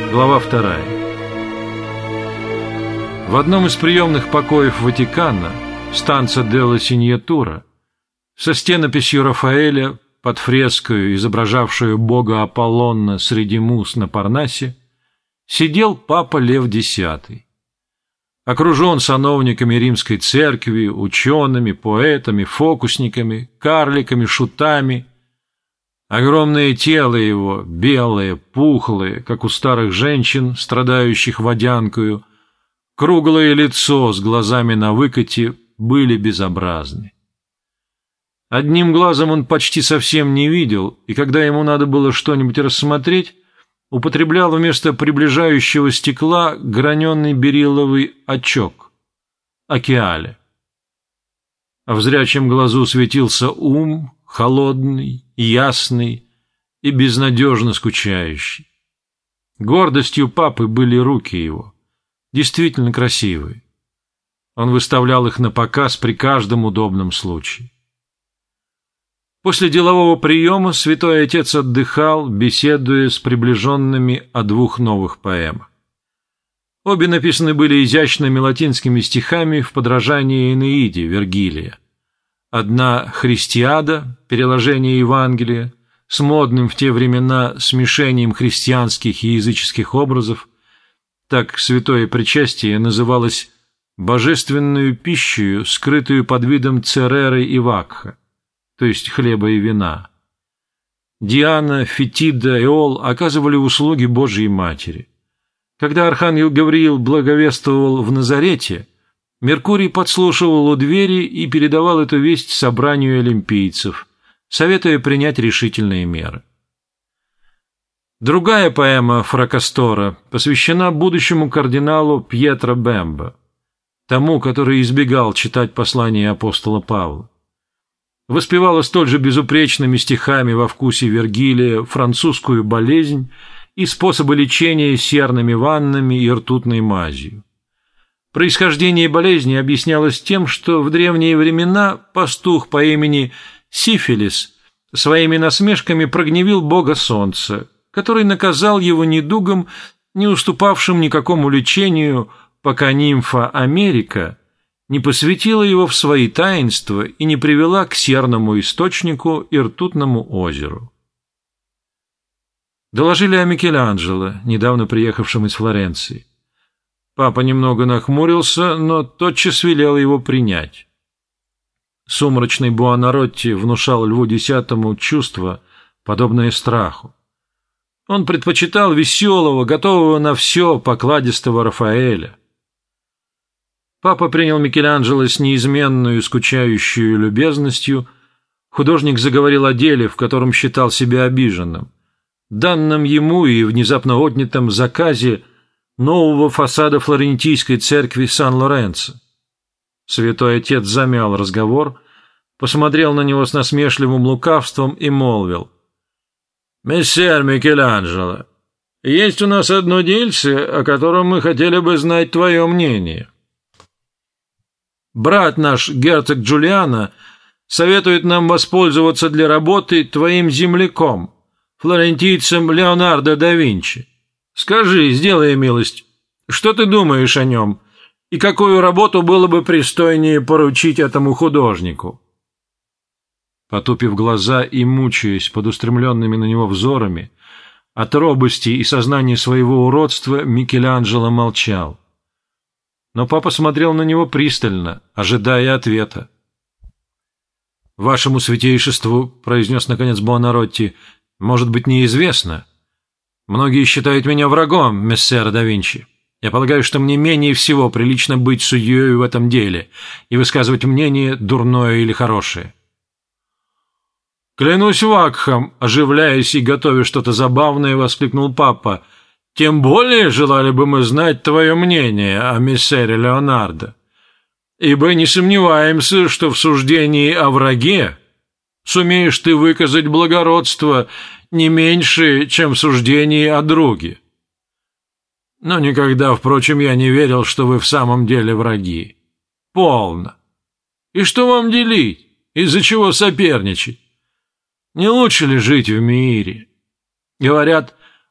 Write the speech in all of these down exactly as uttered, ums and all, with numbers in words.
Глава вторая. В одном из приемных покоев Ватикана, станца делла Синьятура, со стенописью Рафаэля под фрескою, изображавшую бога Аполлона среди муз на Парнасе, сидел папа Лев Десятый. Окружен сановниками римской церкви, учеными, поэтами, фокусниками, карликами, шутами. Огромное тело его, белое, пухлое, как у старых женщин, страдающих водянкою, круглое лицо с глазами на выкате были безобразны. Одним глазом он почти совсем не видел, и когда ему надо было что-нибудь рассмотреть, употреблял вместо приближающего стекла граненый берилловый очок — океале. А в зрячем глазу светился ум, холодный, ясный и безнадежно скучающий. Гордостью папы были руки его, действительно красивые. Он выставлял их на показ при каждом удобном случае. После делового приема святой отец отдыхал, беседуя с приближенными о двух новых поэмах. Обе написаны были изящными латинскими стихами в подражании Энеиде Вергилия. Одна «Христиада», переложение Евангелия, с модным в те времена смешением христианских и языческих образов, так святое причастие называлось «божественную пищею, скрытую под видом цереры и вакха», то есть хлеба и вина. Диана, Фетида, Эол оказывали услуги Божьей Матери. Когда архангел Гавриил благовествовал в Назарете, Меркурий подслушивал у двери и передавал эту весть собранию олимпийцев, советуя принять решительные меры. Другая поэма Фракастора посвящена будущему кардиналу Пьетро Бембо, тому, который избегал читать послания апостола Павла. Воспевала столь же безупречными стихами во вкусе Вергилия французскую болезнь и способы лечения серными ваннами и ртутной мазью. Происхождение болезни объяснялось тем, что в древние времена пастух по имени Сифилис своими насмешками прогневил бога солнца, который наказал его недугом, не уступавшим никакому лечению, пока нимфа Америка не посвятила его в свои таинства и не привела к серному источнику и ртутному озеру. Доложили о Микеланджело, недавно приехавшем из Флоренции. Папа немного нахмурился, но тотчас велел его принять. Сумрачный Буонаротти внушал Льву Десятому чувство, подобное страху. Он предпочитал веселого, готового на все покладистого Рафаэля. Папа принял Микеланджело с неизменную скучающую любезностью. Художник заговорил о деле, в котором считал себя обиженным, данном ему и внезапно отнятом заказе нового фасада флорентийской церкви Сан-Лоренцо. Святой отец замял разговор, посмотрел на него с насмешливым лукавством и молвил: «Мессер Микеланджело, есть у нас одно дельце, о котором мы хотели бы знать твое мнение. Брат наш, герцог Джулиано, советует нам воспользоваться для работы твоим земляком, флорентийцем Леонардо да Винчи. Скажи, сделай милость, что ты думаешь о нем, и какую работу было бы пристойнее поручить этому художнику?» Потупив глаза и мучаясь под устремленными на него взорами, от робости и сознания своего уродства Микеланджело молчал. Но папа смотрел на него пристально, ожидая ответа. «Вашему святейшеству, — произнес наконец Буонаротти, — может быть неизвестно. Многие считают меня врагом мессера да Винчи. Я полагаю, что мне менее всего прилично быть судьей в этом деле и высказывать мнение, дурное или хорошее». «Клянусь вакхом!» — оживляясь и готовя что-то забавное, воскликнул папа. «Тем более желали бы мы знать твое мнение о мессере Леонардо, ибо не сомневаемся, что в суждении о враге сумеешь ты выказать благородство не меньше, чем в суждении о друге. Но никогда, впрочем, я не верил, что вы в самом деле враги. Полно. И что вам делить? Из-за чего соперничать? Не лучше ли жить в мире? Говорят,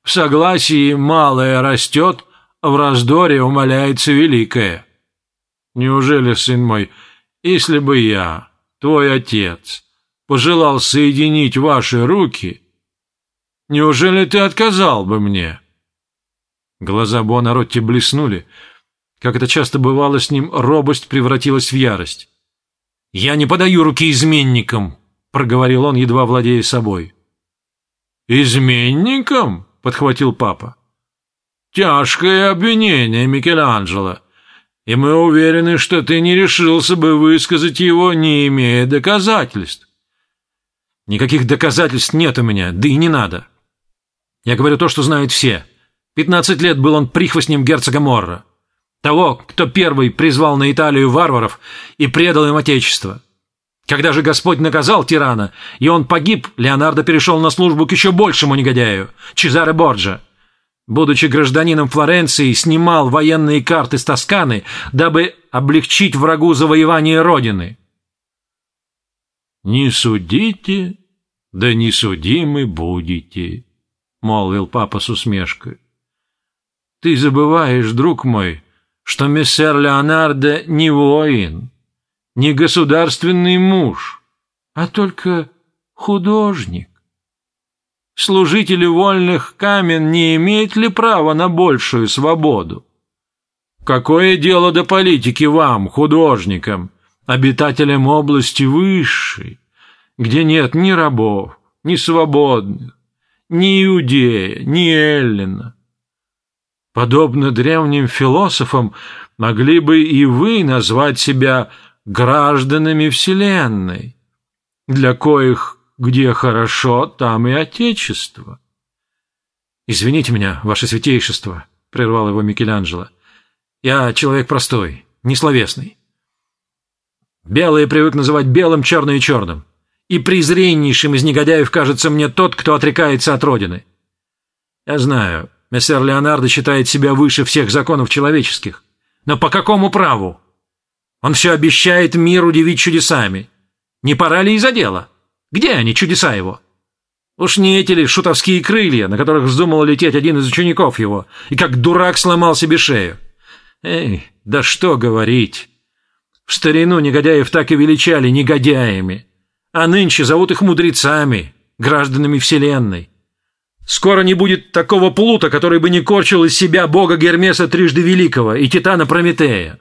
В согласии малое растет, а в раздоре умаляется великое. Неужели, сын мой, если бы я, твой отец, пожелал соединить ваши руки, неужели ты отказал бы мне?» Глаза Буонаротти блеснули. Как это часто бывало с ним, робость превратилась в ярость. «Я не подаю руки изменникам», — проговорил он, едва владея собой. «Изменникам?» — подхватил папа. «Тяжкое обвинение, Микеланджело, и мы уверены, что ты не решился бы высказать его, не имея доказательств». «Никаких доказательств нет у меня, да и не надо. Я говорю то, что знают все. Пятнадцать лет был он прихвостнем герцога Морро, того, кто первый призвал на Италию варваров и предал им отечество. Когда же Господь наказал тирана, и он погиб, Леонардо перешел на службу к еще большему негодяю, Чезаре Борджа. Будучи гражданином Флоренции, снимал военные карты с Тосканы, дабы облегчить врагу завоевание родины». «Не судите, да не судимы будете», — молвил папа с усмешкой. «Ты забываешь, друг мой, что мессер Леонардо не воин, не государственный муж, а только художник. Служители вольных камен не имеют ли права на большую свободу? Какое дело до политики вам, художникам, обитателям области высшей, где нет ни рабов, ни свободных, ни иудея, ни эллина? Подобно древним философам, могли бы и вы назвать себя гражданами Вселенной, для коих где хорошо, там и отечество». «Извините меня, ваше святейшество», — прервал его Микеланджело. «Я человек простой, несловесный. Белое привык называть белым, черное черным, и презреннейшим из негодяев кажется мне тот, кто отрекается от родины. Я знаю, мессер Леонардо считает себя выше всех законов человеческих, но по какому праву? Он все обещает мир удивить чудесами. Не пора ли и за дело? Где они, чудеса его? Уж не эти ли шутовские крылья, на которых вздумал лететь один из учеников его, и как дурак сломал себе шею? Эй, да что говорить! В старину негодяев так и величали негодяями, а нынче зовут их мудрецами, гражданами Вселенной. Скоро не будет такого плута, который бы не корчил из себя бога Гермеса трижды великого и титана Прометея».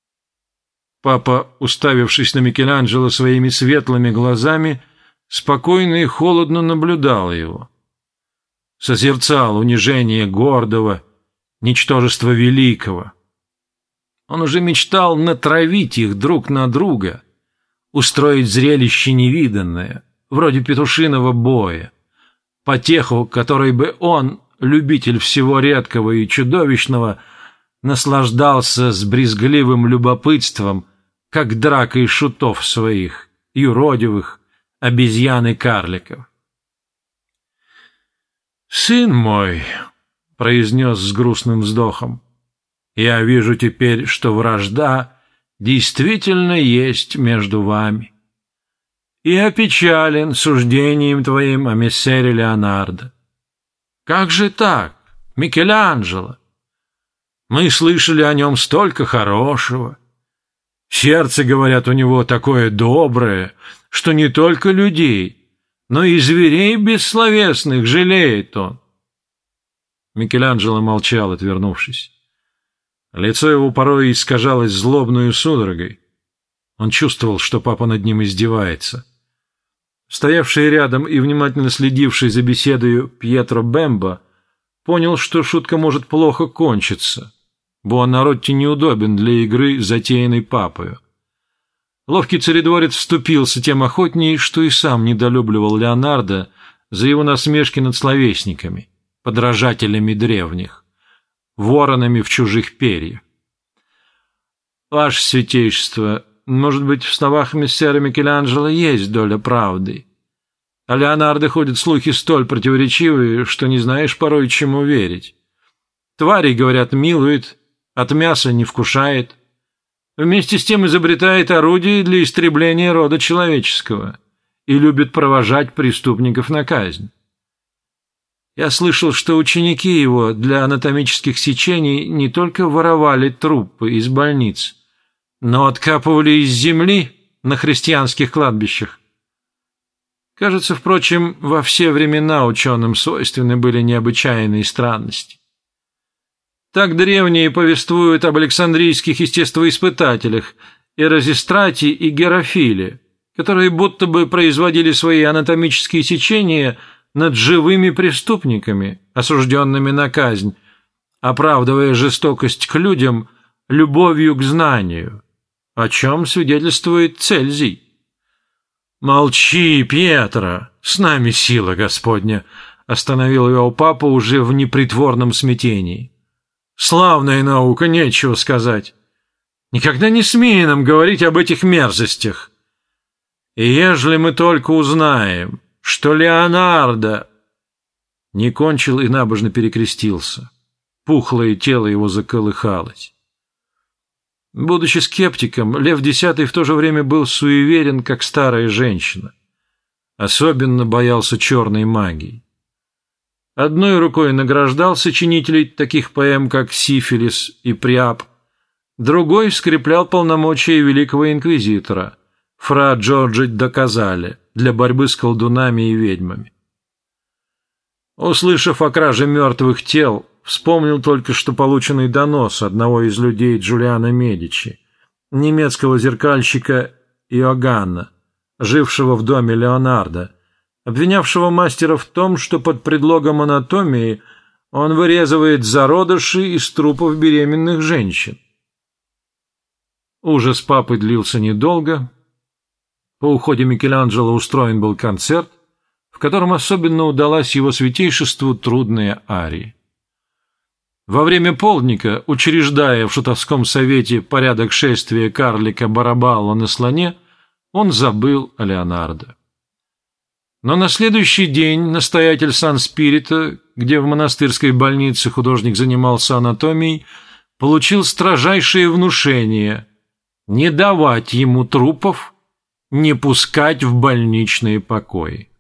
Папа, уставившись на Микеланджело своими светлыми глазами, спокойно и холодно наблюдал его. Созерцал унижение гордого, ничтожество великого. Он уже мечтал натравить их друг на друга, устроить зрелище невиданное, вроде петушиного боя, потеху, которой бы он, любитель всего редкого и чудовищного, наслаждался с брезгливым любопытством, как дракой шутов своих, юродивых, обезьян и карликов. «Сын мой», — произнес с грустным вздохом, — «я вижу теперь, что вражда действительно есть между вами, и опечален суждением твоим о мессере Леонардо. Как же так, Микеланджело? Мы слышали о нем столько хорошего. Сердце, говорят, у него такое доброе, что не только людей, но и зверей бессловесных жалеет он». Микеланджело молчал, отвернувшись. Лицо его порой искажалось злобную судорогой. Он чувствовал, что папа над ним издевается. Стоявший рядом и внимательно следивший за беседою Пьетро Бембо понял, что шутка может плохо кончиться. Буонаротти неудобен для игры, затеянной папою. Ловкий царедворец вступился тем охотнее, что и сам недолюбливал Леонардо за его насмешки над словесниками, подражателями древних, воронами в чужих перьях. «Ваше святейшество, может быть, в словах мессера Микеланджело есть доля правды. О Леонардо ходят слухи столь противоречивые, что не знаешь порой, чему верить. Тварей, говорят, милует, от мяса не вкушает. Вместе с тем изобретает орудие для истребления рода человеческого и любит провожать преступников на казнь. Я слышал, что ученики его для анатомических сечений не только воровали трупы из больниц, но откапывали из земли на христианских кладбищах. Кажется, впрочем, во все времена ученым свойственны были необычайные странности. Так древние повествуют об александрийских естествоиспытателях Эразистрате и Герофиле, которые будто бы производили свои анатомические сечения над живыми преступниками, осужденными на казнь, оправдывая жестокость к людям любовью к знанию, о чем свидетельствует Цельзий. «Молчи, Пьетро, с нами сила Господня», — остановил его папа уже в непритворном смятении. «Славная наука, нечего сказать. Никогда не смей нам говорить об этих мерзостях. И ежели мы только узнаем, что Леонардо...» Не кончил и набожно перекрестился. Пухлое тело его заколыхалось. Будучи скептиком, Лев X в то же время был суеверен, как старая женщина. Особенно боялся черной магии. Одной рукой награждал сочинителей таких поэм, как «Сифилис» и «Приап», другой скреплял полномочия великого инквизитора, фра Джорджо да Казале, для борьбы с колдунами и ведьмами. Услышав о краже мертвых тел, вспомнил только что полученный донос одного из людей Джулиано Медичи, немецкого зеркальщика Иоганна, жившего в доме Леонардо, обвинявшего мастера в том, что под предлогом анатомии он вырезывает зародыши из трупов беременных женщин. Ужас папы длился недолго. По уходе Микеланджело устроен был концерт, в котором особенно удалась его святейшеству трудная ария. Во время полдника, учреждая в шутовском совете порядок шествия карлика Барабалла на слоне, он забыл о Леонардо. Но на следующий день настоятель Сан-Спирита, где в монастырской больнице художник занимался анатомией, получил строжайшее внушение не давать ему трупов, не пускать в больничные покои.